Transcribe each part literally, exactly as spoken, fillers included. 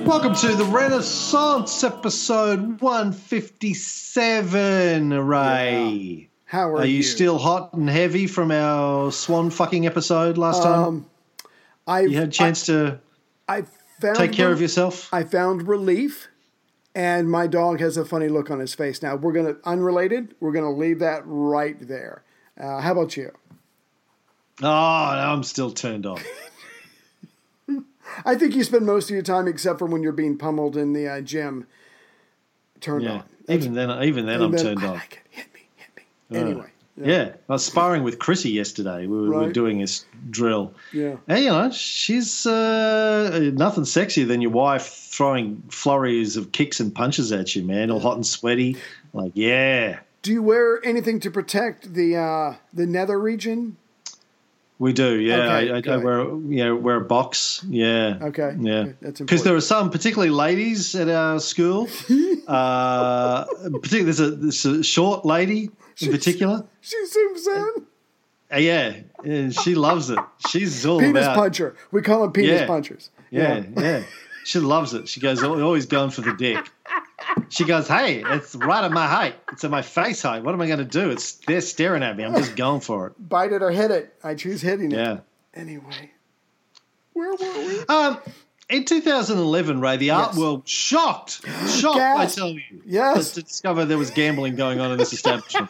Welcome to the Renaissance episode one fifty-seven, Ray. Yeah. How are, are you? you still hot and heavy from our swan fucking episode last time? Um, I you had a chance I, to I found take care re- of yourself? I found relief, and my dog has a funny look on his face. Now, we're going to, unrelated, we're going to leave that right there. Uh, how about you? Oh, no, I'm still turned on. I think you spend most of your time, except for when you're being pummeled in the uh, gym, turned yeah. on. Even then, even then I'm then, turned I on. like it. Hit me, hit me. Uh, anyway. Yeah. yeah, I was sparring with Chrissy yesterday. We were, right. we were doing this drill. Yeah. And, you know, she's uh, nothing sexier than your wife throwing flurries of kicks and punches at you, man, all hot and sweaty. Like, yeah. Do you wear anything to protect the uh, the nether region? We do, yeah. Okay, I, I, good. I wear, you know, wear a box, yeah. Okay, yeah. okay, that's because there important. are some, particularly ladies at our school. uh, particularly, there's a, there's a short lady in She's- particular. She zooms in. Uh, yeah, and she loves it. She's all Penis about puncher. We call them penis Yeah. punchers. Yeah, yeah. She loves it. She goes, always going for the dick. She goes, hey, it's right at my height. It's at my face height. What am I going to do? It's they're staring at me. I'm just going for it. Bite it or hit it. I choose hitting it. Yeah. Anyway, where were we? Um, in two thousand eleven, Ray, the art Yes. world shocked, shocked, I Gasp. tell you, Yes. to discover there was gambling going on in this establishment.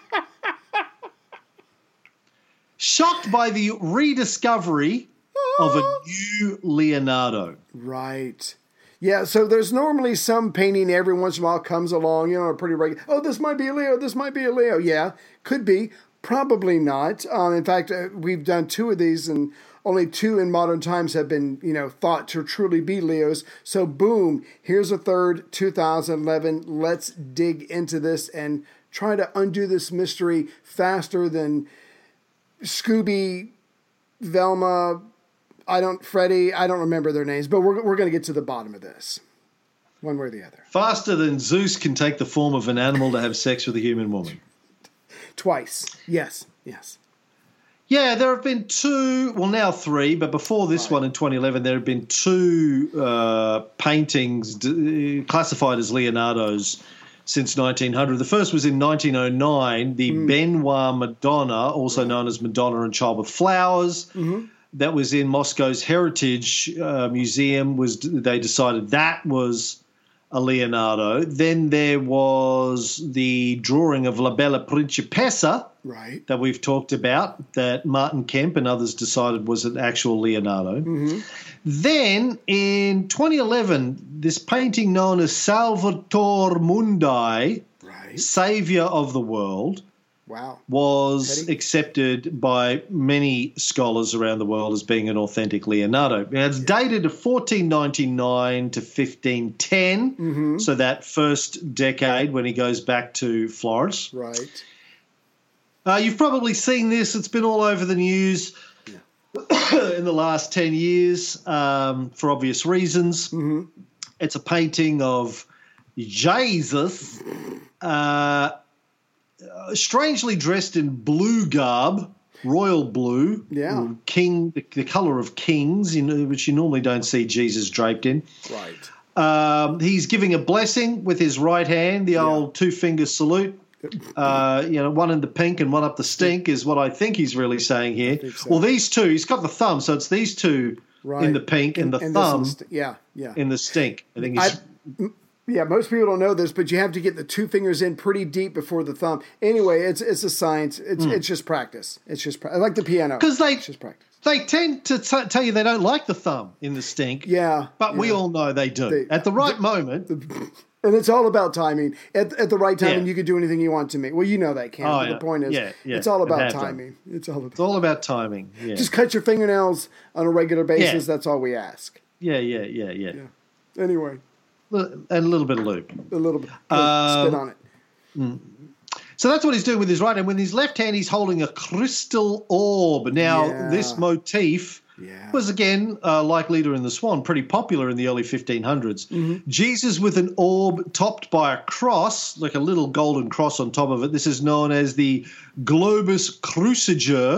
Shocked by the rediscovery of a new Leonardo. Right. Yeah, so there's normally some painting every once in a while comes along, you know, a pretty regular. Oh, this might be a Leo. This might be a Leo. Yeah, could be. Probably not. Um, in fact, uh, we've done two of these, and only two in modern times have been, you know, thought to truly be Leos. So, boom, here's a third, two thousand eleven. Let's dig into this and try to undo this mystery faster than Scooby, Velma, I don't, Freddie, I don't remember their names, but we're we're going to get to the bottom of this, one way or the other. Faster than Zeus can take the form of an animal to have sex with a human woman. Twice. Yes, yes. Yeah, there have been two, well, now three, but before this Right. one in twenty eleven, there have been two uh, paintings d- classified as Leonardo's since nineteen hundred. The first was in nineteen oh nine, the Mm. Benoit Madonna, also known as Madonna and Child with Flowers. Mm-hmm. That was in Moscow's Heritage uh, Museum. Was They decided that was a Leonardo. Then there was the drawing of La Bella Principessa, Right. that we've talked about, that Martin Kemp and others decided was an actual Leonardo. Mm-hmm. Then in twenty eleven, this painting known as Salvator Mundi, Right. Saviour of the World, Wow. was Petty. accepted by many scholars around the world as being an authentic Leonardo. Now, it's dated to fourteen ninety-nine to fifteen ten, Mm-hmm. so that first decade when he goes back to Florence. Right. Uh, you've probably seen this. It's been all over the news in the last ten years um, for obvious reasons. Mm-hmm. It's a painting of Jesus, uh, strangely dressed in blue garb, royal blue, Yeah. king, the, the colour of kings, you know, which you normally don't see Jesus draped in. Right. Um, he's giving a blessing with his right hand, the old two-finger salute. Uh, you know, one in the pink and one up the stink is what I think he's really saying here. think so. Well, these two, he's got the thumb, so it's these two Right. in the pink and, the this thumb is- yeah, yeah. in the stink. I think he's... I, yeah, most people don't know this, but you have to get the two fingers in pretty deep before the thumb. Anyway, it's it's a science. It's it's just practice. It's just pra- like the piano. 'Cause they- it's just practice. They tend to t- tell you they don't like the thumb in the stink, Yeah, but we yeah. all know they do. They- At the right moment, And it's all about timing. At, at the right time, Yeah. you can do anything you want to me. Well, you know that, Cam. Oh, but yeah. the point is, Yeah, yeah, it's all I about have done. timing. It's all about it's all about timing. Yeah, just cut your fingernails on a regular basis. Yeah. That's all we ask. yeah, yeah, yeah, yeah. Yeah. Anyway, And a little bit of lube. a little bit Um, spit on it. So that's what he's doing with his right hand. With his left hand, he's holding a crystal orb. Now, Yeah. this motif Yeah. was, again, uh, like Leader in the Swan, pretty popular in the early fifteen hundreds. Mm-hmm. Jesus with an orb topped by a cross, like a little golden cross on top of it. This is known as the Globus Cruciger.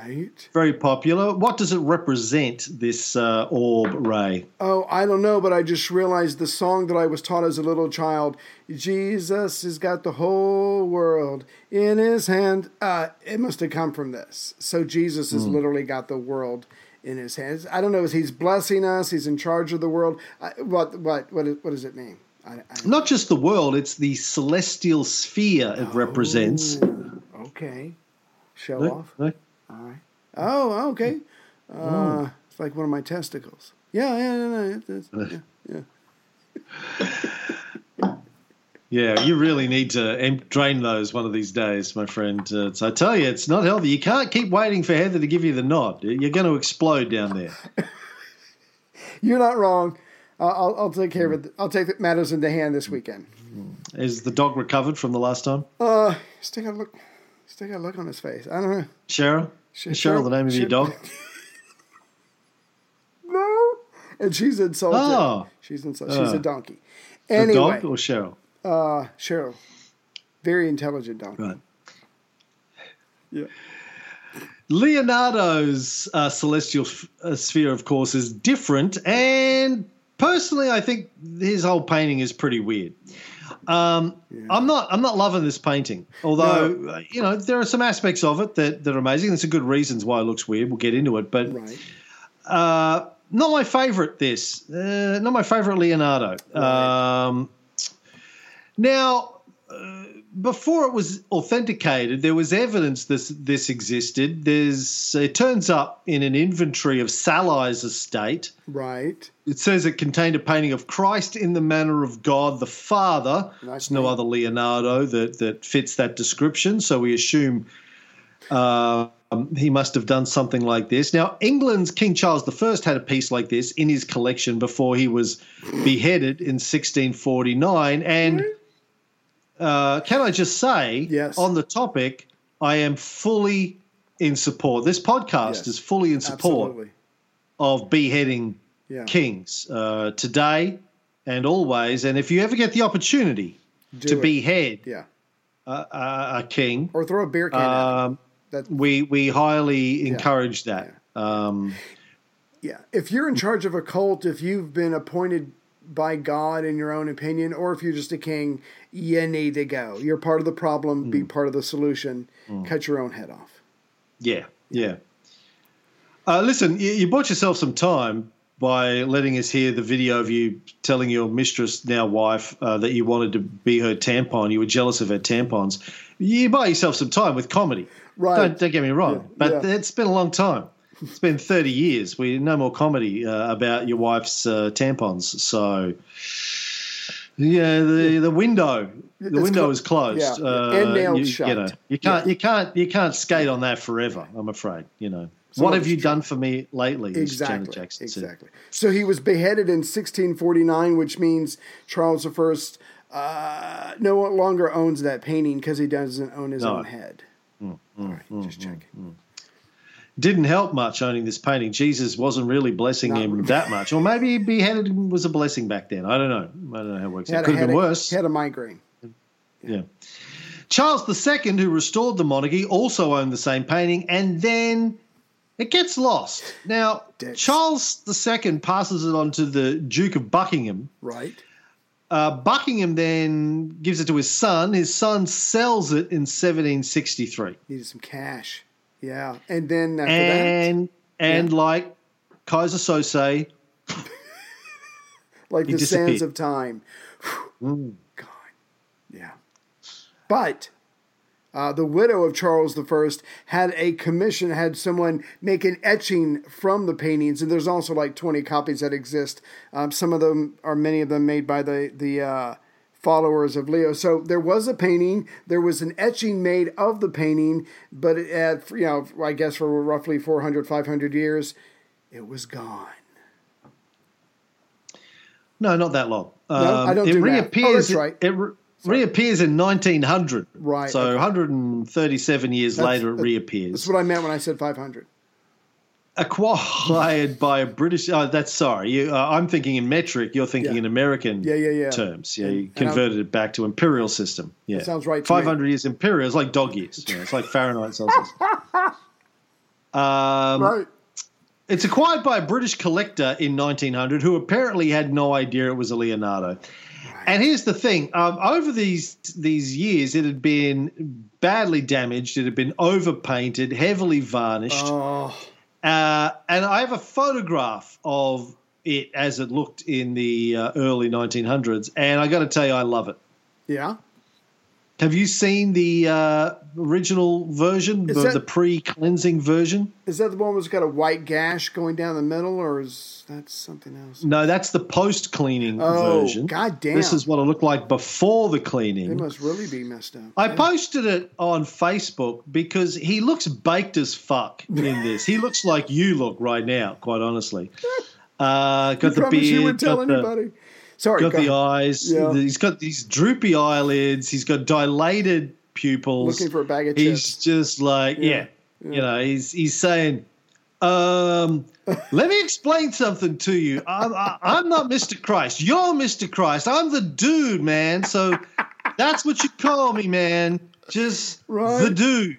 Right. Very popular. What does it represent, this uh, orb, Ray? Oh, I don't know, but I just realized the song that I was taught as a little child, Jesus has got the whole world in his hand. Uh, it must have come from this. So Jesus has mm. literally got the world in his hands. I don't know. He's blessing us. He's in charge of the world. I, what, what, what, what does it mean? I, I Not just the world. It's the celestial sphere it oh, represents. Okay. Show no, off. No. All right. Oh, okay. Uh, oh. It's like one of my testicles. Yeah, yeah, yeah, yeah, yeah. yeah. Yeah, you really need to em- drain those one of these days, my friend. Uh, so I tell you, it's not healthy. You can't keep waiting for Heather to give you the nod. You're going to explode down there. You're not wrong. Uh, I'll, I'll take care of it. I'll take matters into hand this weekend. Is the dog recovered from the last time? Uh, still got a look. Still got a look on his face. I don't know. Cheryl. Sh- Is Cheryl, Cheryl the name of Cheryl. your dog? No. And she's insulted. Oh. She's insulted. She's uh, a donkey. Anyway. The dog or Cheryl? Uh, Cheryl. Very intelligent donkey. Right. Yeah. Leonardo's uh, celestial f- uh, sphere, of course, is different. And personally, I think his whole painting is pretty weird. Um, yeah. I'm not. I'm not loving this painting. Although no. uh, you know there are some aspects of it that, that are amazing. There's some good reasons why it looks weird. We'll get into it, but right. uh, not my favorite. This uh, not my favorite Leonardo. Right. Um, now, uh, before it was authenticated, there was evidence this this existed. There's it turns up in an inventory of Salai's estate. Right. It says it contained a painting of Christ in the manner of God the Father. Nice There's no other Leonardo that, that fits that description, so we assume uh, um, he must have done something like this. Now, England's King Charles the First had a piece like this in his collection before he was beheaded in sixteen forty-nine. And uh, can I just say, yes. on the topic, I am fully in support. This podcast yes. is fully in support Absolutely. of beheading Yeah. kings uh, today and always. And if you ever get the opportunity Do to it. behead yeah. a, a, a king, or throw a beer can um, at him. we we highly Yeah. encourage that. Yeah. Um, yeah. If you're in charge of a cult, if you've been appointed by God in your own opinion, or if you're just a king, you need to go. You're part of the problem. Mm. Be part of the solution. Mm. Cut your own head off. Yeah. Yeah. Uh, listen, you, you bought yourself some time by letting us hear the video of you telling your mistress, now wife, uh, that you wanted to be her tampon. You were jealous of her tampons. You buy yourself some time with comedy. Right. Don't, don't get me wrong. Yeah. But yeah. it's been a long time. It's been thirty years. We no more comedy uh, about your wife's uh, tampons. So, yeah, the the window the it's window clo- is closed. Yeah. Uh, and nailed you, shut. You know, you can't yeah. you can't you can't skate on that forever. I'm afraid. You know. So what have you true. done for me lately? Exactly. Janet Jackson exactly. So he was beheaded in sixteen forty-nine, which means Charles the First uh, no longer owns that painting because he doesn't own his no. own head. Mm, mm, All right, mm, just checking. Mm, mm. Didn't help much owning this painting. Jesus wasn't really blessing Not him really. that much. Or maybe beheaded was a blessing back then. I don't know. I don't know how it works. He It had could a- have been had a- worse. He had a migraine. Yeah. yeah. Charles the Second, who restored the monarchy, also owned the same painting, and then it gets lost. Now, Dicks. Charles the Second passes it on to the Duke of Buckingham. Right. Uh, Buckingham then gives it to his son. His son sells it in seventeen sixty-three. Needed some cash. Yeah. And then after And, that. and Yeah. like Kaiser Sose, like he the sands disappeared. of time. Mm. God. Yeah. But uh, the widow of Charles the First had a commission, had someone make an etching from the paintings, and there's also like twenty copies that exist. Um, some of them are, many of them, made by the the uh, followers of Leo. So there was a painting, there was an etching made of the painting, but it had, you know, I guess for roughly four hundred, five hundred years, it was gone. No, not that long. No, I don't it do math. reappears. Oh, that's right. It re- reappears in nineteen hundred. Right, So okay. one hundred thirty-seven years That's- later, it that- reappears. That's what I meant when I said five hundred. Acquired by a British. Oh, that's sorry. You, uh, I'm thinking in metric. You're thinking Yeah. in American Yeah, yeah, yeah. terms. Yeah, And- you and converted it back to imperial system. Yeah, That sounds right to me. five hundred years imperial is like dog years. Yeah, it's like Fahrenheit Celsius. Um, right. It's acquired by a British collector in nineteen hundred who apparently had no idea it was a Leonardo. And here's the thing. Um, over these these years, it had been badly damaged. It had been overpainted, heavily varnished. Oh. Uh, and I have a photograph of it as it looked in the uh, early nineteen hundreds. And I got to tell you, I love it. Yeah. Have you seen the uh, original version, the, that, the pre-cleansing version? Is that the one that's got a white gash going down the middle, or is that something else? No, that's the post-cleaning oh, version. God damn. This is what it looked like before the cleaning. It must really be messed up. I yeah. posted it on Facebook because he looks baked as fuck in this. He looks like you look right now, quite honestly. Uh, got you the beard. You would tell got anybody. The, Sorry, got go the ahead. eyes. Yeah. He's got these droopy eyelids. He's got dilated pupils. Looking for a bag of he's chips. just like, yeah, yeah. you know, he's he's saying, um, let me explain something to you. I'm, I, I'm not Mister Christ. You're Mister Christ. I'm the dude, man. So that's what you call me, man. Just right. the dude.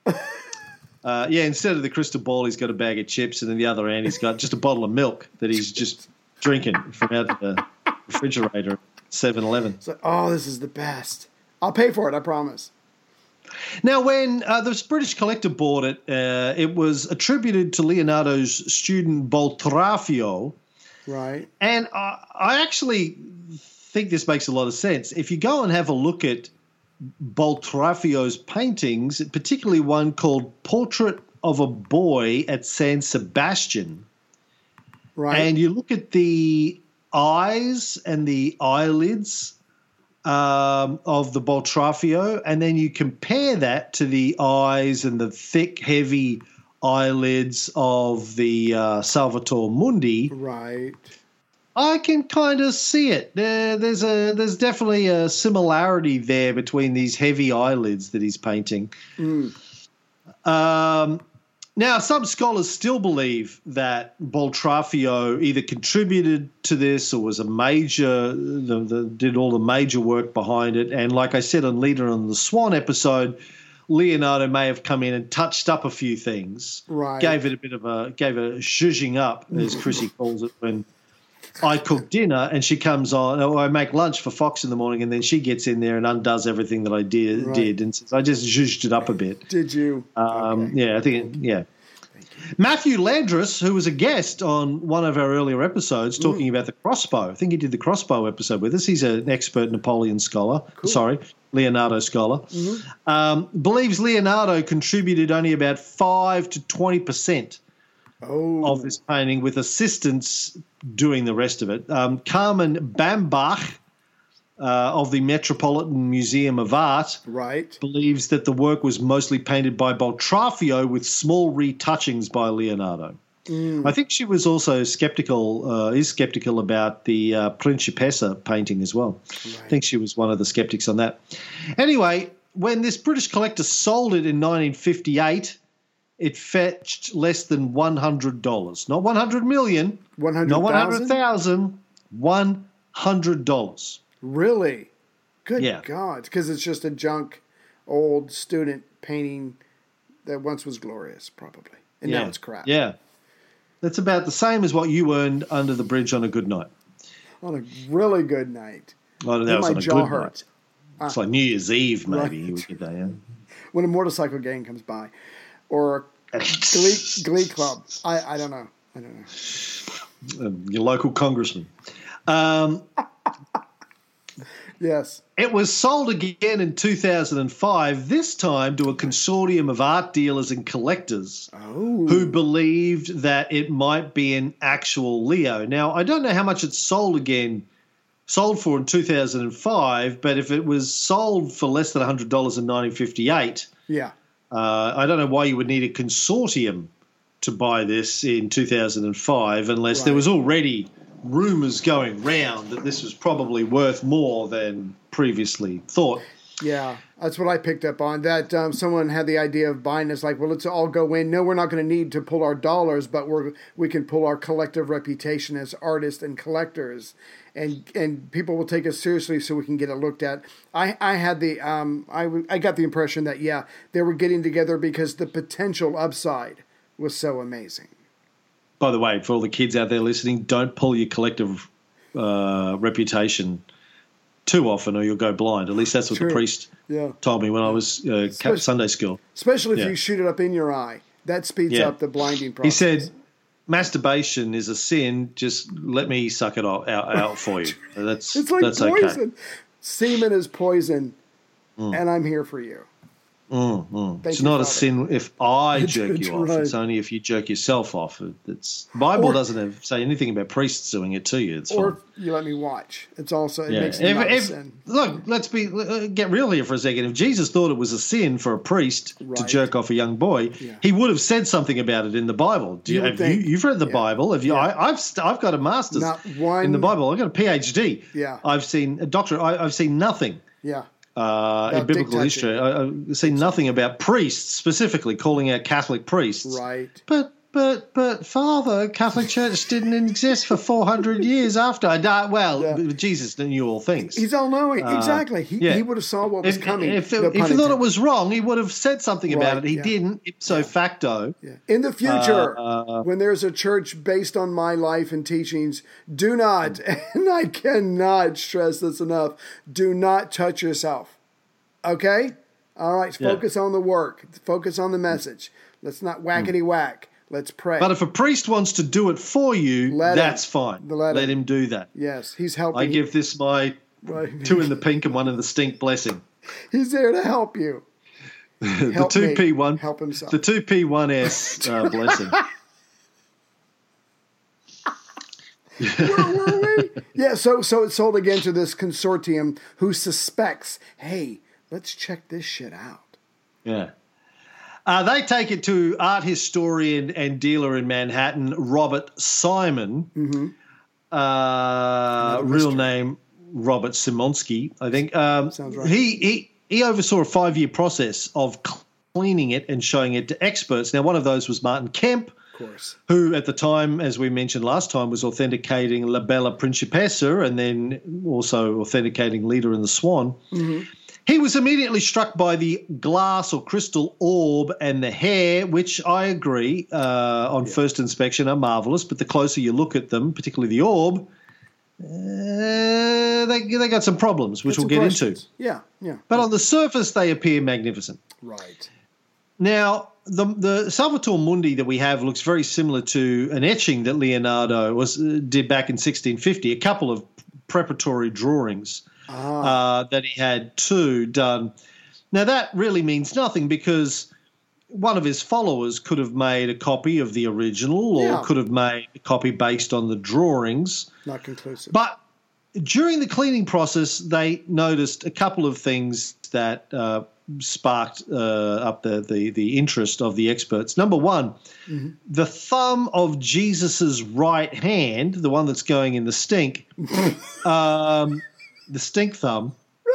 Uh, yeah, instead of the crystal ball, he's got a bag of chips, and then the other end, he's got just a bottle of milk that he's just drinking from out of the refrigerator at seven eleven. It's like, oh, this is the best. I'll pay for it, I promise. Now, when uh, the British collector bought it, uh, it was attributed to Leonardo's student Boltraffio. Right. And I, I actually think this makes a lot of sense. If you go and have a look at Boltraffio's paintings, particularly one called Portrait of a Boy at San Sebastian, right. and you look at the eyes and the eyelids um, of the Boltraffio, and then you compare that to the eyes and the thick, heavy eyelids of the uh, Salvator Mundi, right. I can kind of see it. There, there's a there's definitely a similarity there between these heavy eyelids that he's painting. Mm. Um, now, some scholars still believe that Boltraffio either contributed to this or was a major, the, the, did all the major work behind it. And like I said on Leader on the Swan episode, Leonardo may have come in and touched up a few things, right. gave it a bit of a, gave a zhuzhing up, as Chrissy calls it, when I cook dinner and she comes on, or I make lunch for Fox in the morning, and then she gets in there and undoes everything that I did, right. did and says, I just zhuzhed it up a bit. Did you? Um, okay. Yeah, I think, it, yeah. Matthew Landris, who was a guest on one of our earlier episodes talking mm. about the crossbow. I think he did the crossbow episode with us. He's an expert Napoleon scholar. Cool. Sorry, Leonardo scholar. Mm-hmm. Um, believes Leonardo contributed only about five to twenty percent oh. of this painting, with assistants doing the rest of it. Um, Carmen Bambach uh, of the Metropolitan Museum of Art right. believes that the work was mostly painted by Boltraffio with small retouchings by Leonardo. Mm. I think she was also skeptical, uh, is skeptical about the uh, Principessa painting as well. Right. I think she was one of the skeptics on that. Anyway, when this British collector sold it in nineteen fifty-eight, it fetched less than one hundred dollars. Not one hundred million dollars, one hundred not one hundred thousand dollars, one hundred dollars. Really? Good yeah. God. Because it's just a junk, old student painting that once was glorious, probably. And yeah. now it's crap. Yeah. That's about the same as what you earned under the bridge on a good night. On a really good night. Oh, that was my on a jaw good hurts. night. It's uh, like New Year's Eve, maybe. Right. You would get that, yeah. When a motorcycle gang comes by. Or a glee, glee club. I, I don't know. I don't know. Um, your local congressman. Um, yes. It was sold again in two thousand five, this time to a consortium of art dealers and collectors oh. who believed that it might be an actual Leo. Now, I don't know how much it sold again, sold for in two thousand five, but if it was sold for less than one hundred dollars in nineteen fifty-eight, yeah. Uh, I don't know why you would need a consortium to buy this in two thousand five unless right. there was already rumours going round that this was probably worth more than previously thought. Yeah, that's what I picked up on, that um, someone had the idea of buying this, like, well, let's all go in. No, we're not going to need to pull our dollars, but we're we can pull our collective reputation as artists and collectors, and and people will take us seriously so we can get it looked at. I, I had the um I, I got the impression that, yeah, they were getting together because the potential upside was so amazing. By the way, for all the kids out there listening, don't pull your collective uh, reputation too often or you'll go blind. At least that's what True. the priest Yeah. told me when I was uh, Sunday school. Especially if Yeah. you shoot it up in your eye. That speeds Yeah. up the blinding process. He said, masturbation is a sin. Just let me suck it out, out, out for you. That's it's like that's poison. okay. Semen is poison, Mm. and I'm here for you. Mm, mm. It's you, not a Father. sin if I That's jerk you off. right. It's only if you jerk yourself off. It's the Bible Or- doesn't have, say anything about priests doing it to you. It's Or fine. if you let me watch. It's also, it Yeah. makes it If- not a if- sin. look, let's be uh, get real here for a second. If Jesus thought it was a sin for a priest to Right. jerk off a young boy, Yeah. he would have said something about it in the Bible. Do you, You would have you, think. you've read the Yeah. Bible? Have you? Yeah. I, I've st- I've got a master's Not one- in the Bible. I've got a PhD. Yeah. I've seen a doctorate. I, I've seen nothing. Yeah. Uh, in About dick biblical touching. history, I, I've seen nothing about priests specifically calling out Catholic priests. Right. But but but Father, Catholic Church didn't exist for four hundred years after I died. Well, Yeah. Jesus knew all things. He's all knowing. exactly. He, yeah. he would have saw what was if, coming. If, no if he pun thought it intended. was wrong, he would have said something about Right, it. He yeah. didn't. Ipso facto. Yeah. In the future, Uh, uh, when there's a church based on my life and teachings, do not, and I cannot stress this enough, do not touch yourself. Okay? All right, Yeah. focus on the work. Focus on the message. Let's not whackety whack. Let's pray. But if a priest wants to do it for you, Let that's him. fine. Let Let, him. him do that. yes, he's helping. I give this my Right. two in the pink and one in the stink blessing. He's there to help you. the Help two me. P one, Help himself. the two P one S uh, blessing. Where were we? Yeah, so so it's sold again to this consortium who suspects, hey, let's check this shit out. Yeah. Uh, they take it to art historian and dealer in Manhattan, Robert Simon. Mm-hmm. Uh, real name, Robert Simonsky, I think. Um, Sounds right. He, he, he oversaw a five-year process of cleaning it and showing it to experts. Now, one of those was Martin Kemp, Of course. who at the time, as we mentioned last time, was authenticating La Bella Principessa and then also authenticating Leader in the Swan. Mm-hmm. He was immediately struck by the glass or crystal orb and the hair, which I agree uh, on Yeah. first inspection are marvelous, but the closer you look at them, particularly the orb, uh, they, they got some problems, which Got we'll some get questions. into. Yeah, yeah. But on the surface, they appear magnificent. Right. Now, the the Salvator Mundi that we have looks very similar to an etching that Leonardo was uh, did back in sixteen fifty, a couple of preparatory drawings Ah. uh, that he had two done. Now, that really means nothing because one of his followers could have made a copy of the original or Yeah. could have made a copy based on the drawings. Not conclusive. But during the cleaning process, they noticed a couple of things that uh, sparked uh, up the, the, the interest of the experts. Number one, Mm-hmm. the thumb of Jesus's right hand, the one that's going in the stink, um, the stink thumb,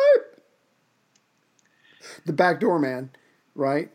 The backdoor man, right?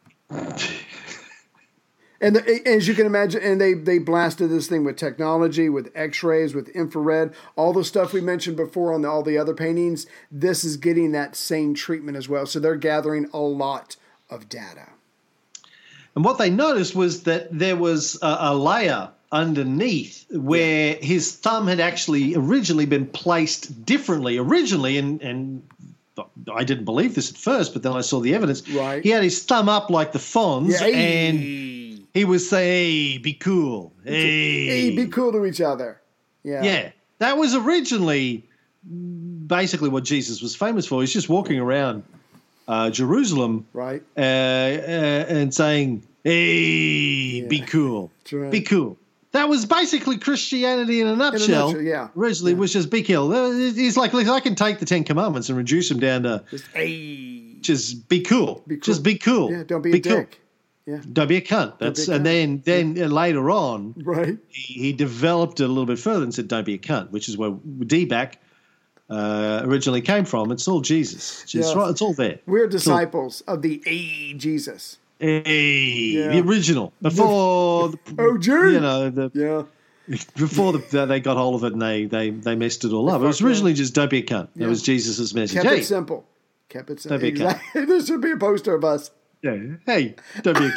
And the, as you can imagine, and they, they blasted this thing with technology, with X-rays, with infrared, all the stuff we mentioned before on the, all the other paintings. This is getting that same treatment as well. So they're gathering a lot of data. And what they noticed was that there was a, a layer underneath where his thumb had actually originally been placed differently. Originally, and, and I didn't believe this at first, but then I saw the evidence. Right. He had his thumb up like the Fonz, Yeah, hey. and he was saying, hey, be cool. Hey. Hey, be cool to each other. Yeah. Yeah. That was originally basically what Jesus was famous for. He's just walking around uh, Jerusalem Right. uh, uh, and saying, hey, be cool. That's right. Be cool. That was basically Christianity in a nutshell. nutshell, yeah. Originally, Yeah. was just be cool. Uh, He's like, look, I can take the Ten Commandments and reduce them down to Just, hey. just be cool. Be cool. Just be cool. Yeah, don't be, a cool. dick. Yeah. Don't be a cunt. That's be a and cunt. then then uh, later on, Right. he, he developed it a little bit further and said, "Don't be a cunt," which is where D-back uh, originally came from. It's all Jesus. It's, Yeah. right, it's all there. We're It's all- disciples of the A Jesus. Hey, Yeah. the original before the, O G. you know the Yeah. before the, they got hold of it and they they they messed it all up. It was fucked originally just "Don't be a cunt." Yeah. That was Jesus's message. Kept Hey, it simple. Kept it simple. Don't be a cunt. Exactly. There should be a poster of us. Yeah. Hey, don't be a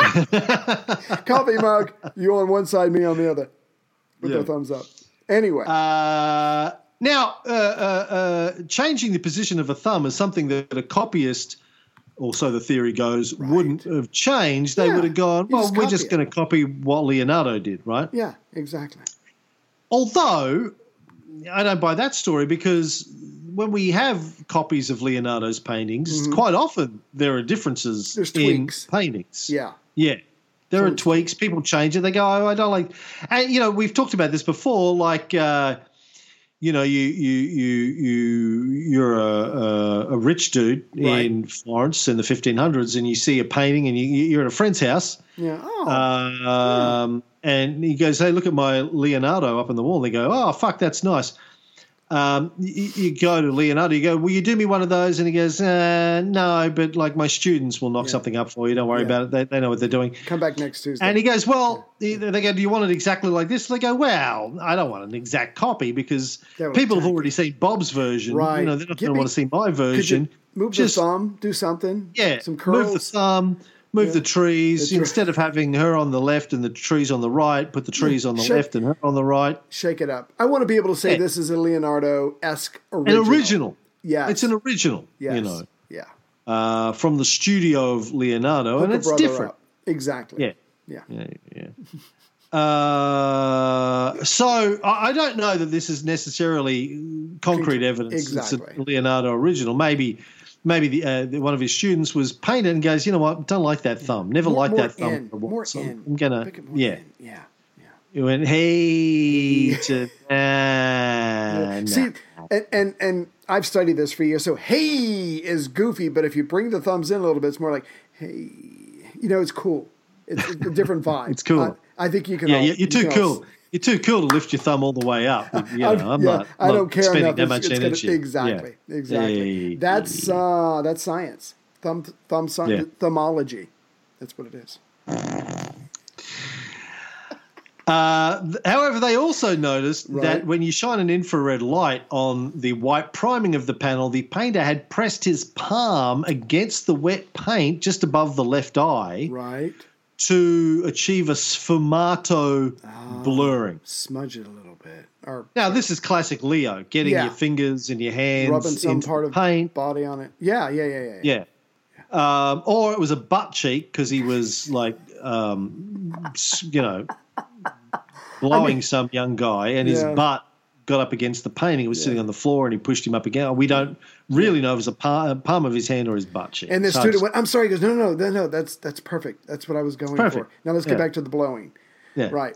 cunt. Coffee mug, you on one side, me on the other. With Yeah. the thumbs up. Anyway. Uh, now, uh, uh, uh, changing the position of a thumb is something that a copyist, or so the theory goes, Right. wouldn't have changed. They Yeah, would have gone, you well, just we're copy just it. going to copy what Leonardo did, right? Yeah, exactly. Although, I don't buy that story because when we have copies of Leonardo's paintings, quite often there are differences There's in tweaks. paintings. Yeah. Yeah. There are Totally. tweaks. People change it. They go, oh, I don't like. And you know, we've talked about this before. Like, uh, you know, you you you you you're a a, a rich dude Right. in Florence in the fifteen hundreds, and you see a painting, and you, you're at a friend's house. Yeah. Oh. Um, and he goes, hey, look at my Leonardo up on the wall. And they go, oh, fuck, that's nice. Um, you, you go to Leonardo, you go, will you do me one of those? And he goes, uh, no, but like my students will knock Yeah. something up for you. Don't worry Yeah. about it. They, they know what they're doing. Come back next Tuesday. And he goes, well, they go, do you want it exactly like this? They go, well, I don't want an exact copy because That would people have attack already seen Bob's version. Right. You know, they're not Give going to me- want to see my Could version. you move Just- the thumb, do something. Yeah, Some move curls. the thumb, move Yeah. the trees. The tre- Instead of having her on the left and the trees on the right, put the trees on the Shake- left and her on the right. Shake it up. I want to be able to say Yeah. this is a Leonardo-esque An original. original. Yes. It's an original, Yes. you know, Yeah. uh, from the studio of Leonardo, Hook and a it's brother different. up. Exactly. Yeah. Yeah. Yeah, yeah. Uh, so I I don't know that this is necessarily concrete Con- evidence. It's exactly. a Leonardo original. Maybe, maybe the, uh, the one of his students was painted and goes, you know what? Don't like that thumb. Never More- liked more that thumb. in, on the wall, more so in. I'm gonna, Make it more yeah. in. Yeah. Yeah. He went, hey, to, nah, nah. See, and, and and I've studied this for years. So hey is goofy, but if you bring the thumbs in a little bit, it's more like hey. You know, it's cool. It's a different vibe. It's cool. I, I think you can. yeah, all, you're you too can all- cool. You're too cool to lift your thumb all the way up. You know, I, I'm yeah, not, I not don't care spending enough. that It's- much it's gonna- energy. exactly, Yeah. exactly. Yeah. That's uh, that's science. Thumb thumb sci- Yeah. thumbology. That's what it is. Uh, th- however, they also noticed Right. that when you shine an infrared light on the white priming of the panel, the painter had pressed his palm against the wet paint just above the left eye Right. to achieve a sfumato Ah. blurring. Smudge it a little bit, or Now, this is classic Leo, getting Yeah. your fingers and your hands rubbing some into part the of paint. body on it. Yeah, yeah, yeah, yeah. Yeah. Um, or it was a butt cheek because he was like, um, s- you know, blowing some young guy and his Yeah. butt got up against the painting. It was sitting on the floor and he pushed him up again. We don't really know if it was a palm, palm of his hand or his butt cheek. And the So student it's- went, "I'm sorry." He goes, "No, no, no, no. That's that's perfect. That's what I was going Perfect. for." Now let's get Yeah. back to the blowing. yeah. Right.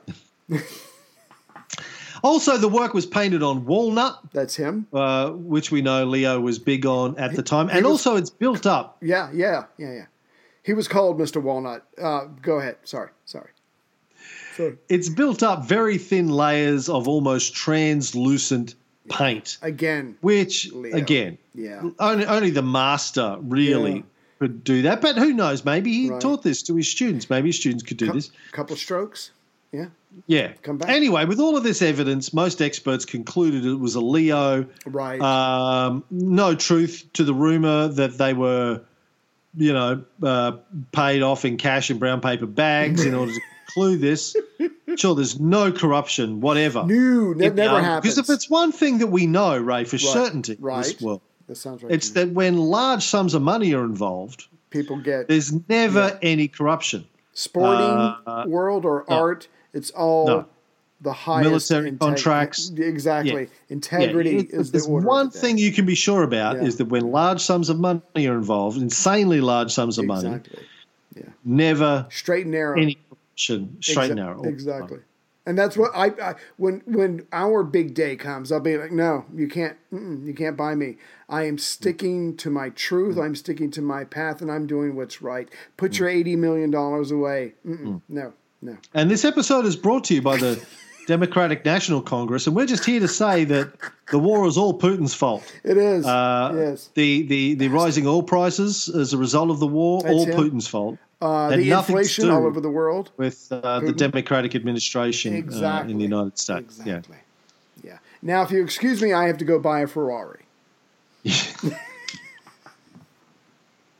Also, the work was painted on walnut, That's him. uh, which we know Leo was big on at the time. And was- also it's built up. Yeah, yeah, yeah, yeah. He was called Mister Walnut. Uh, go ahead. Sorry, sorry. So It's built up very thin layers of almost translucent paint, again, which, Leo. again, yeah, only, only the master really Yeah. could do that. But who knows? Maybe he Right. taught this to his students. Maybe his students could do Cou- this. couple strokes. Yeah, Yeah. Come back. Anyway, with all of this evidence, most experts concluded it was a Leo. right. Um, no truth to the rumor that they were, you know, uh, paid off in cash and brown paper bags in order to conclude this. Sure, there's no corruption, whatever. no, that never happens. Because if it's one thing that we know, Ray, for certainty, in right. this world, That sounds right. it's to me. that when large sums of money are involved, People get there's never any corruption. sporting uh, world or no. art. It's all No. the highest Military integ- contracts. Exactly. Yeah. Integrity Yeah, is the there's order. one of the day. thing you can be sure about Yeah. is that when large sums of money are involved, insanely large sums of money, Exactly. never Straight and narrow. any corruption, straight and Exa- narrow. Exactly. And that's what I, I when when our big day comes, I'll be like, no, you can't, mm-mm, you can't buy me. I am sticking to my truth. I'm sticking to my path, and I'm doing what's right. Put your eighty million dollars away. Mm-mm, no, no. And this episode is brought to you by the Democratic National Congress, and we're just here to say that the war is all Putin's fault. It is. Uh, yes. The, the, the rising oil prices as a result of the war, That's all him. Putin's fault. Uh, had the nothing to inflation do all over the world. with uh, the Putin. Democratic administration uh, Exactly. in the United States. Exactly. Yeah. Now, if you excuse me, I have to go buy a Ferrari.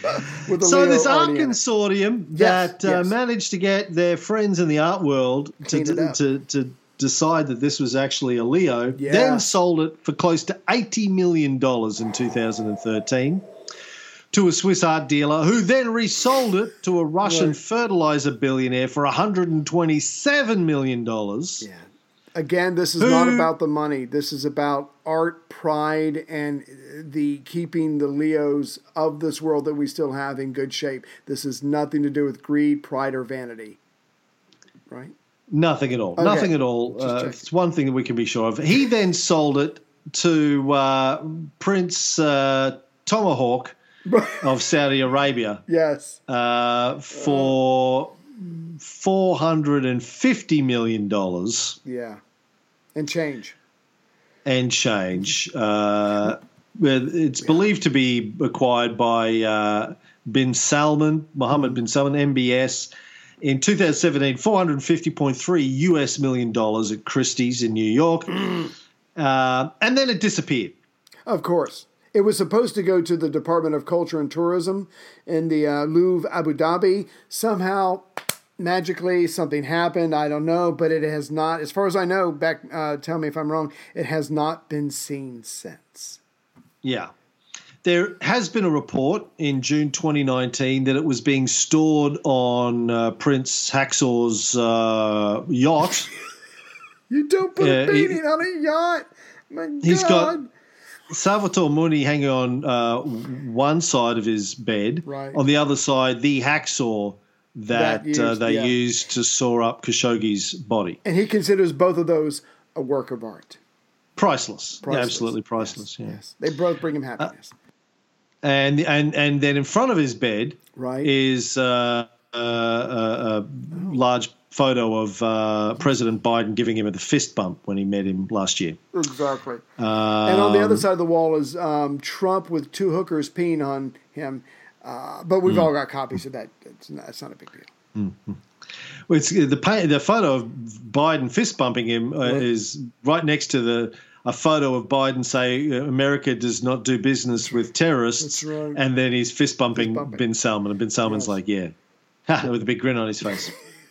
With the So Leo this art already in it. consortium Yes, that uh, yes. managed to get their friends in the art world to, Clean it to, up. to, to decide that this was actually a Leo, Yeah. then sold it for close to eighty million dollars in two thousand thirteen to a Swiss art dealer who then resold it to a Russian Right. fertilizer billionaire for one hundred twenty-seven million dollars. Yeah. Again, this is Who- not about the money. This is about art, pride, and the keeping the Leos of this world that we still have in good shape. This has nothing to do with greed, pride, or vanity. Right? Nothing at all. Okay. Nothing at all. Just Uh, checking. it's one thing that we can be sure of. He then sold it to uh, Prince uh, Tomahawk of Saudi Arabia Yes. uh, for four hundred fifty million dollars Yeah. And change. and change. Uh, it's believed to be acquired by uh, bin Salman, Mohammed bin Salman, M B S. In two thousand seventeen, four hundred fifty point three U S million dollars at Christie's in New York. Uh, and then it disappeared. Of course. It was supposed to go to the Department of Culture and Tourism in the uh, Louvre, Abu Dhabi. Somehow, magically, something happened. I don't know, but it has not, as far as I know, back, uh, tell me if I'm wrong, it has not been seen since. Yeah. There has been a report in June twenty nineteen that it was being stored on uh, Prince Hacksaw's uh, yacht. You don't put Yeah, a he- painting on a yacht. My He's got- God. Salvatore Muni hanging on uh, one side of his bed. Right. On the other side, the hacksaw that, That used- uh, they yeah. used to saw up Khashoggi's body. And he considers both of those a work of art. Priceless. Yeah, Priceless. absolutely priceless. Yes, Yeah. yes. They both bring him happiness. And, and, and then in front of his bed Right. is uh, a, a, a large photo of uh, President Biden giving him a fist bump when he met him last year. Exactly. Um, And on the other side of the wall is um, Trump with two hookers peeing on him. Uh, but Hmm. we've all got copies of that. It's not, it's not a big deal. Well, it's the pa- the photo of Biden fist bumping him uh, Right. is right next to the a photo of Biden saying uh, America does not do business with terrorists, That's right. and then he's fist bumping, Fist bumping. bin Salman, and bin Salman's Yes. like, yeah, Ha, with a big grin on his face.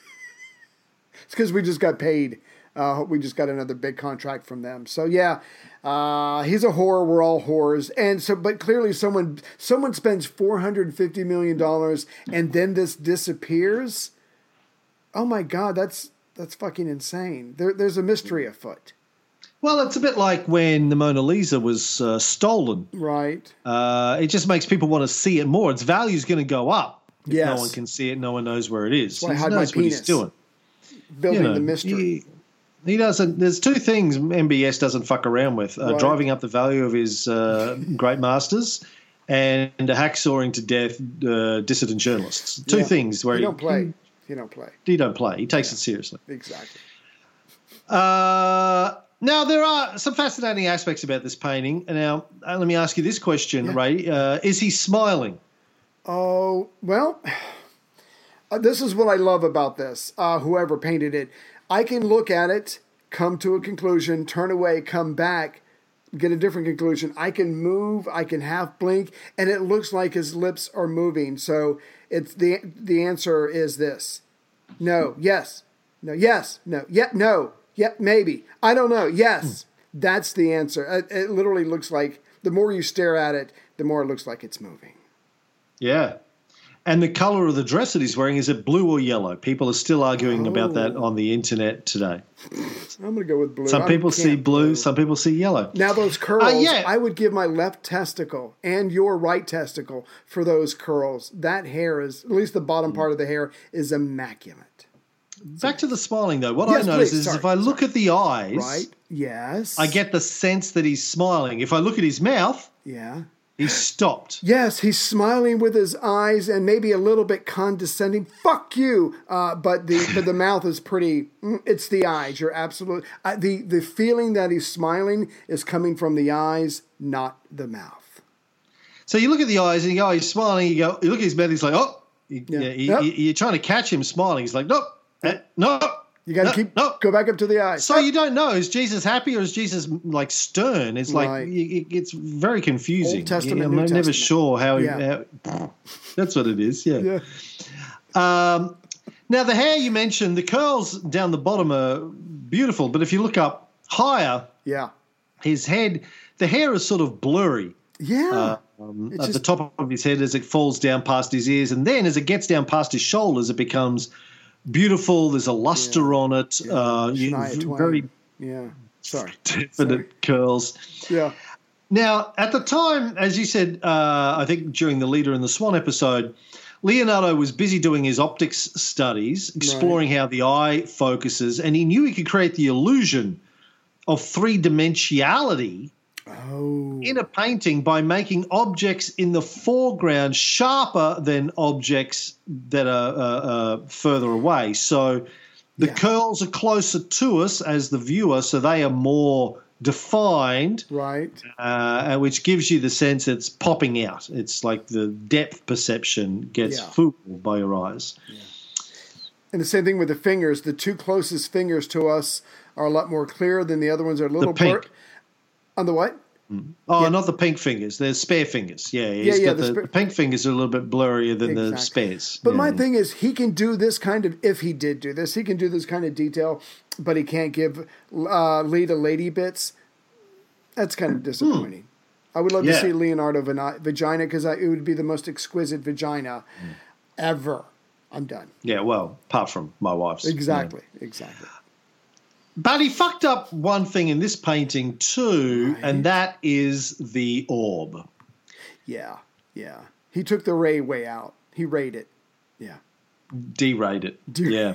It's because we just got paid. Uh, we just got another big contract from them. So yeah, uh, he's a whore. We're all whores. And so, but clearly, someone someone spends four hundred fifty million dollars, and then this disappears. Oh my God, that's that's fucking insane. There, there's a mystery afoot, Well, it's a bit like when the Mona Lisa was uh, stolen. right? Uh, it just makes people want to see it more. Its value is going to go up. If Yes. no one can see it, no one knows where it is. why I He hide my knows what he's penis. doing. Building You know, the mystery. He, he doesn't. There's two things M B S doesn't fuck around with: uh, Right. driving up the value of his uh, great masters, and hacksawing to death uh, dissident journalists. Two Yeah. things where you he don't play. You don't play. He don't play. He takes it seriously. Exactly. Uh, now there are some fascinating aspects about this painting. Now uh, let me ask you this question, Yeah. Ray: uh, Is he smiling? Oh, well, uh, this is what I love about this. Uh, whoever painted it, I can look at it, come to a conclusion, turn away, come back, get a different conclusion. I can move, I can half blink, and it looks like his lips are moving. So it's the the answer is this: no, yes, no, yes, no, yeah, no, yeah, maybe. I don't know. Yes, that's the answer. It, it literally looks like the more you stare at it, the more it looks like it's moving. Yeah. And the color of the dress that he's wearing, is it blue or yellow? People are still arguing about that Oh. on the internet today. I'm going to go with blue. Some I people see can't blue, some people see yellow. Now those curls, Uh, yeah. I would give my left testicle and your right testicle for those curls. That hair is, at least the bottom part of the hair, is immaculate. Back to the smiling, though. What Yes, I notice please. is Sorry, if I look sorry. at the eyes, Right? Yes. I get the sense that he's smiling. If I look at his mouth, Yeah. he's stopped. Yes, he's smiling with his eyes and maybe a little bit condescending. Fuck you. Uh, but the but the mouth is pretty. mm, It's the eyes. You're absolutely. Uh, the the feeling that he's smiling is coming from the eyes, not the mouth. So you look at the eyes and you go, oh, he's smiling. You go, you look at his mouth, he's like, oh. You, Yeah. yeah, he- Yep. he- you're trying to catch him smiling. He's like, nope, eh, nope, You got to no, keep no. go back up to the eye. So you don't know, is Jesus happy or is Jesus like stern? It's like Right. it, it's very confusing. Old Testament, I'm New never Testament. sure how, he, Yeah. how. That's what it is. Yeah. Yeah. Um, now the hair you mentioned, the curls down the bottom are beautiful, but if you look up higher, Yeah. his head, the hair is sort of blurry. Yeah. Uh, um, It's at the just- top of his head as it falls down past his ears, and then as it gets down past his shoulders, it becomes beautiful. There's a luster Yeah. on it. Yeah. Uh, you- Shania Twain. very Yeah. Sorry. definite Sorry. curls. Yeah. Now, at the time, as you said, uh, I think during the Leader and the Swan episode, Leonardo was busy doing his optics studies, exploring how the eye focuses, and he knew he could create the illusion of three-dimensionality Oh. in a painting by making objects in the foreground sharper than objects that are uh, uh, further away. So the Yeah. curls are closer to us as the viewer, so they are more defined, Right. uh, which gives you the sense it's popping out. It's like the depth perception gets Yeah. fooled by your eyes. And the same thing with the fingers. The two closest fingers to us are a lot more clear than the other ones are a little pink. blur- On the what? Oh, Yeah. not the pink fingers. They're spare fingers. Yeah, he's Yeah, yeah, got the the, spa- the pink fingers are a little bit blurrier than the Exactly. spares. But Yeah. my thing is, he can do this kind of, if he did do this, he can do this kind of detail, but he can't give uh, Leda lady bits. That's kind of disappointing. I would love to Hmm. Yeah. see Leonardo vana- vagina because it would be the most exquisite vagina ever. I'm done. Yeah, well, apart from my wife's. Exactly. Exactly. But he fucked up one thing in this painting too, Right. and that is the orb. Yeah. Yeah. He took the Ray way out. He rayed it. Yeah. D-rate it. D- Yeah.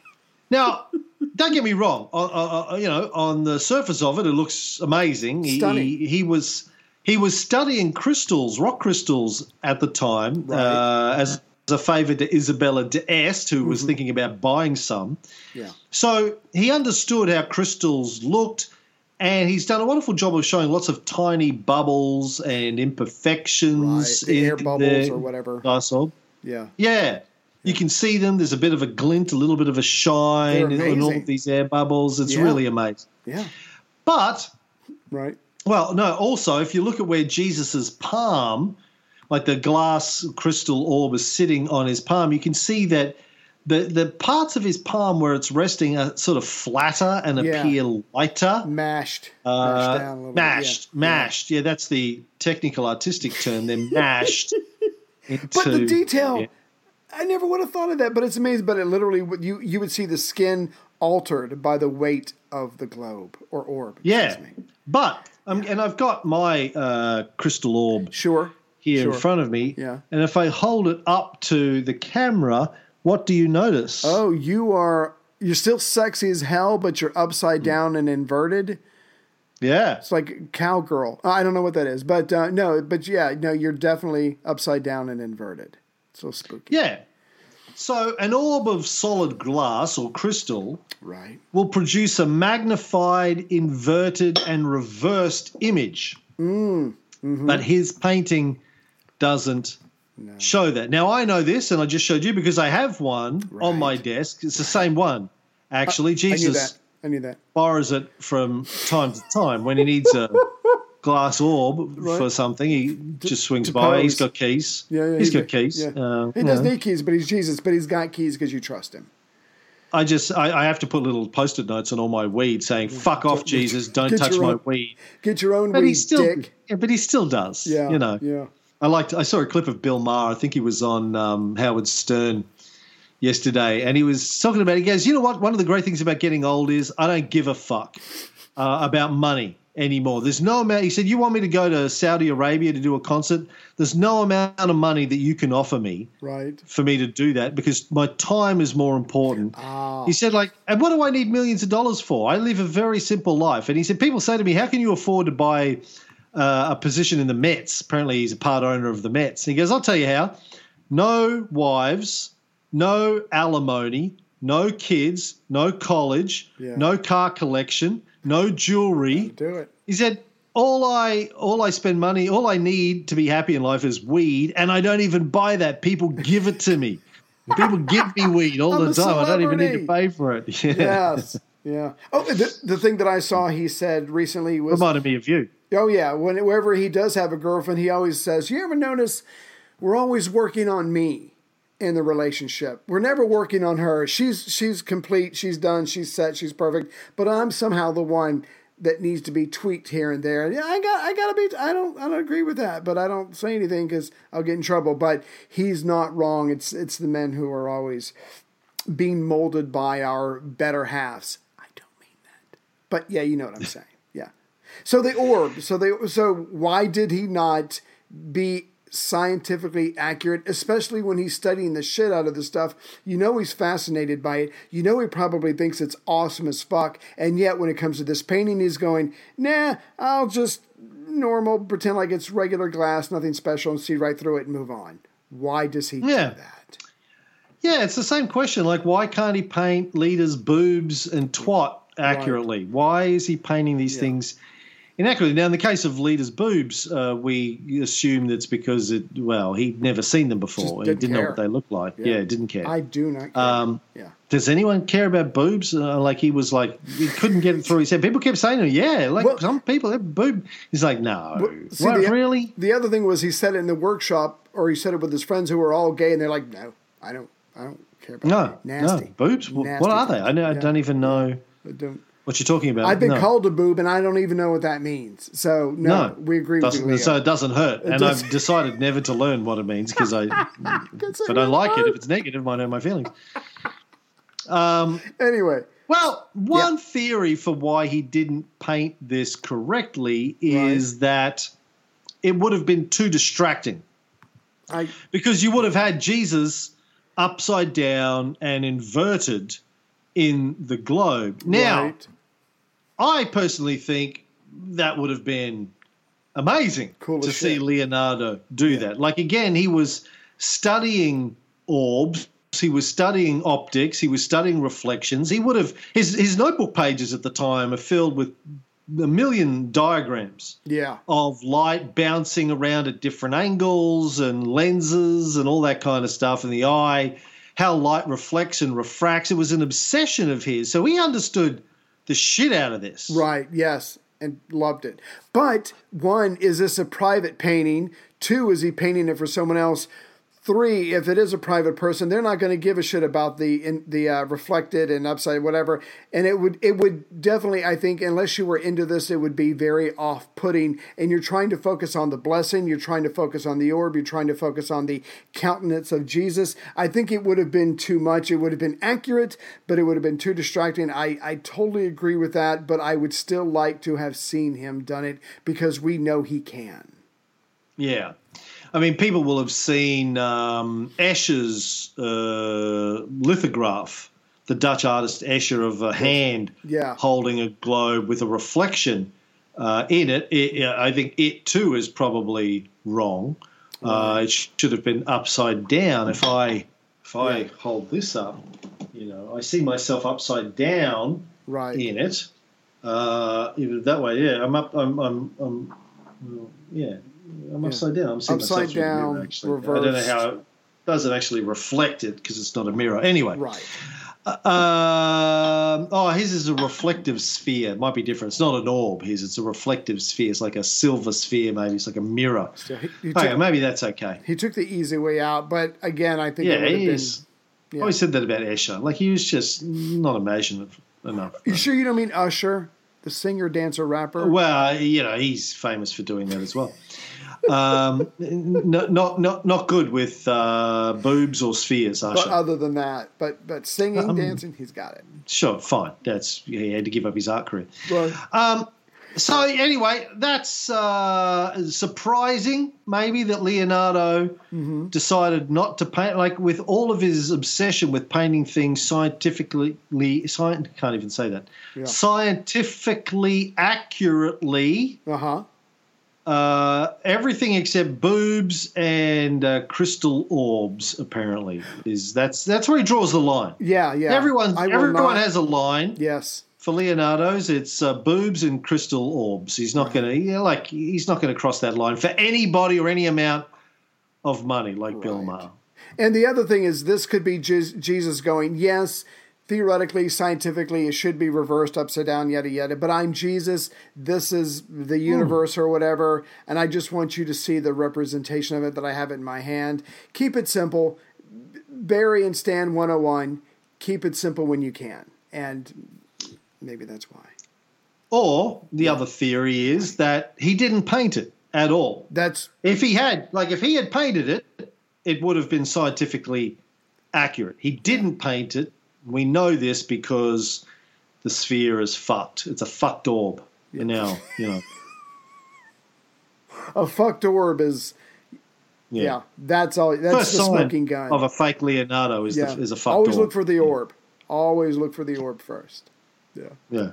Now, don't get me wrong. Uh, uh, uh, you know, on the surface of it, it looks amazing. He, Stunning. He, he was he was studying crystals, rock crystals, at the time, Right. uh, as a favour to Isabella d'Este, who Mm-hmm. was thinking about buying some. Yeah. So he understood how crystals looked, and he's done a wonderful job of showing lots of tiny bubbles and imperfections Right. The air in bubbles the or whatever. glass orb. Yeah. Yeah. You can see them. There's a bit of a glint, a little bit of a shine They're in all amazing. of these air bubbles. It's Yeah. really amazing. Yeah. But, Right. well, no, also, if you look at where Jesus's palm, like the glass crystal orb is sitting on his palm, you can see that the, the parts of his palm where it's resting are sort of flatter and Yeah. appear lighter. Mashed. Uh, mashed down a little mashed, bit. Yeah. mashed. Yeah. that's the technical artistic term. They're mashed into. But the detail, Yeah. I never would have thought of that, but it's amazing. But it literally, would- you you would see the skin altered by the weight of the globe or orb. Yeah, excuse me. but um, and I've got my uh, crystal orb Sure. here sure. in front of me. Yeah. And if I hold it up to the camera, what do you notice? Oh, you are, you're still sexy as hell, but you're upside down and inverted. Yeah. It's like cowgirl. I don't know what that is, but uh, no, but yeah, no, you're definitely upside down and inverted. So spooky. Yeah. So an orb of solid glass or crystal Right. will produce a magnified, inverted, and reversed image. Mm. Mm-hmm. But his painting doesn't No. show that. Now, I know this, and I just showed you because I have one on my Right. desk. It's the same one, actually. I knew Jesus that. I knew that. borrows it from time to time when he needs a glass orb Right. for something. He just swings to by. He's pose. got keys. Yeah, yeah. he's he got keys. Yeah. Uh, he you doesn't know. need keys, but he's Jesus. But he's got keys because you trust him. I just I, I have to put little post-it notes on all my weed saying "fuck off, Jesus, don't Get touch your my own- weed." Get your own But weed, he still, dick. yeah, but he still does. Yeah. you know. Yeah. I liked. I saw a clip of Bill Maher. I think he was on um, Howard Stern yesterday, and he was talking about. He goes, "You know what? One of the great things about getting old is I don't give a fuck uh, about money anymore. There's no amount." He said, "You want me to go to Saudi Arabia to do a concert? There's no amount of money that you can offer me Right. for me to do that because my time is more important." Ah. He said, like, and what do I need millions of dollars for? I live a very simple life. And he said, people say to me, how can you afford to buy uh, a position in the Mets? Apparently he's a part owner of the Mets. And he goes, I'll tell you how. No wives, no alimony, no kids, no college, Yeah. no car collection, no jewelry. Do it. He said, all I all I spend money, all I need to be happy in life is weed, and I don't even buy that. People give it to me. People give me weed all I'm the a time. I don't even need to celebrity. pay for it. Yeah. Yes. Yeah. Oh, the, the thing that I saw he said recently was, Reminded me of you. oh yeah, whenever he does have a girlfriend, he always says, "You ever notice we're always working on me in the relationship. We're never working on her. She's she's complete. She's done. She's set. She's perfect. But I'm somehow the one that needs to be tweaked here and there. And yeah, I got I gotta be. I don't I don't agree with that, but I don't say anything because I'll get in trouble. But he's not wrong. It's it's the men who are always being molded by our better halves. I don't mean that, but yeah, you know what I'm saying. Yeah. So the orb. So they. So why did he not be scientifically accurate, especially when he's studying the shit out of the stuff? You know he's fascinated by it. You know he probably thinks it's awesome as fuck. And yet when it comes to this painting, he's going, nah, I'll just normal, pretend like it's regular glass, nothing special, and see right through it and move on. Why does he Yeah. do that? Yeah, it's the same question. Like, why can't he paint Lita's boobs and twat accurately? Right. Why is he painting these yeah. things inaccurately? Now, in the case of Lita's boobs, uh, we assume that's because, it, well, he'd never seen them before. He didn't care. know what they looked like. Yeah, yeah didn't care. I do not care. Um, yeah. Does anyone care about boobs? Uh, like, he was like, he couldn't get it through his head. People kept saying, yeah, like well, some people have boob. He's like, no. Well, see, what, the, really? The other thing was he said it in the workshop, or he said it with his friends who were all gay, and they're like, no, I don't, I don't care about no, that. Nasty. No, boobs? Nasty what are they? things. I, know, I yeah. don't even know. I don't. What you're talking about? I've been no. called a boob, and I don't even know what that means. So no, no we agree with you. So it doesn't hurt, it and doesn't. I've decided never to learn what it means because I, if I don't like it, if it's negative, it might hurt my feelings. Um. Anyway, well, one yeah. theory for why he didn't paint this correctly is right. that it would have been too distracting. I because you would have had Jesus upside down and inverted in the globe. Now, right. I personally think that would have been amazing cool to shit. see Leonardo do yeah. that. Like, again, he was studying orbs. He was studying optics. He was studying reflections. He would have his his notebook pages at the time are filled with a million diagrams yeah. of light bouncing around at different angles and lenses and all that kind of stuff in the eye, how light reflects and refracts. It was an obsession of his. So he understood the shit out of this. Right, yes, and loved it. But, one, is this a private painting? Two, is he painting it for someone else? Three, if it is a private person, they're not going to give a shit about the in, the uh, reflected and upside whatever. And it would it would definitely, I think, unless you were into this, it would be very off-putting. And you're trying to focus on the blessing, you're trying to focus on the orb, you're trying to focus on the countenance of Jesus. I think it would have been too much. It would have been accurate, but it would have been too distracting. I, I totally agree with that, but I would still like to have seen him done it because we know he can. Yeah. I mean, people will have seen um, Escher's uh, lithograph, the Dutch artist Escher, of a hand yeah. holding a globe with a reflection uh, in it. it. I think it, too, is probably wrong. Right. Uh, it should have been upside down. If I if I yeah. hold this up, you know, I see myself upside down right. in it. Uh, that way, yeah, I'm up. I'm. I'm. I'm well, yeah. I'm upside yeah. down. I'm seeing upside myself down, mirror, actually. reversed. I don't know how it doesn't actually reflect it because it's not a mirror. Anyway. Right. Uh, um, oh, his is a reflective sphere. It might be different. It's not an orb. His, it's a reflective sphere. It's like a silver sphere, maybe. It's like a mirror. So he, he okay, took, maybe that's okay. He took the easy way out, but again, I think yeah, it would have he been. Is. Yeah. I always said that about Escher. Like, he was just not imaginative enough. You sure you don't mean Usher, the singer, dancer, rapper? Well, you know, he's famous for doing that as well. um, not not not not good with uh, boobs or spheres, Usher. But other than that, but but singing, um, dancing, he's got it. Sure, fine. That's he had to give up his art career. Right. Um, so anyway, that's uh, surprising. Maybe that Leonardo mm-hmm. decided not to paint, like with all of his obsession with painting things scientifically. Sci- can't even say that. Yeah. Scientifically accurately. Uh huh. Uh, everything except boobs and uh, crystal orbs. Apparently, is that's that's where he draws the line. Yeah, yeah. Everyone, everyone not, has a line. Yes. For Leonardo's, it's uh, boobs and crystal orbs. He's not right. going to, you know, like, he's not going to cross that line for anybody or any amount of money, like right. Bill Maher. And the other thing is, this could be Je- Jesus going, yes, theoretically, scientifically, it should be reversed, upside down, yada, yada. But I'm Jesus. This is the universe or whatever. And I just want you to see the representation of it, that I have it in my hand. Keep it simple. Barry and Stan one oh one. Keep it simple when you can. And maybe that's why. Or the yeah. other theory is that he didn't paint it at all. That's if he had, like if he had painted it, it would have been scientifically accurate. He didn't paint it. We know this because the sphere is fucked. It's a fucked orb. Yeah. Now, you know. A fucked orb is, yeah, yeah that's all. That's First the sign smoking gun of a fake Leonardo is, yeah. the, is a fucked Always orb. look for the orb. Always look for the orb first. Yeah. Yeah.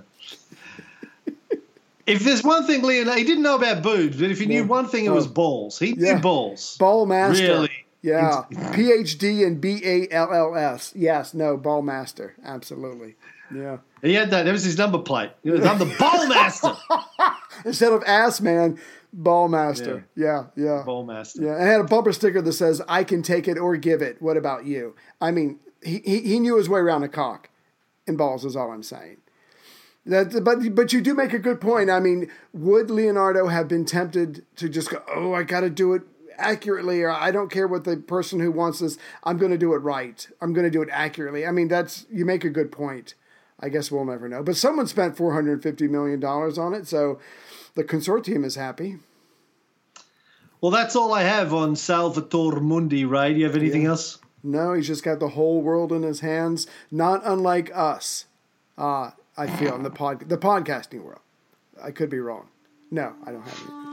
If there's one thing Leonardo, he didn't know about boobs, but if he knew no. one thing, it was balls. He yeah. knew balls. Ball master. Really. Yeah. P H D and B A L L S. Yes, no, ball master. Absolutely. Yeah. He had that. That was his number plate. He was, I'm the ball master. Instead of ass man, ball master. Yeah. yeah, yeah. Ball master. Yeah. And I had a bumper sticker that says, I can take it or give it. What about you? I mean, he, he, he knew his way around a cock and balls is all I'm saying. That, but but you do make a good point. I mean, would Leonardo have been tempted to just go, oh, I got to do it accurately, or I don't care what the person who wants this, I'm going to do it right. I'm going to do it accurately. I mean, that's, you make a good point. I guess we'll never know. But someone spent four hundred fifty million dollars on it, so the consortium is happy. Well, that's all I have on Salvator Mundi, Ray. Do you have anything yeah. else? No, he's just got the whole world in his hands, not unlike us, uh, I feel, in the pod, the podcasting world. I could be wrong. No, I don't have anything.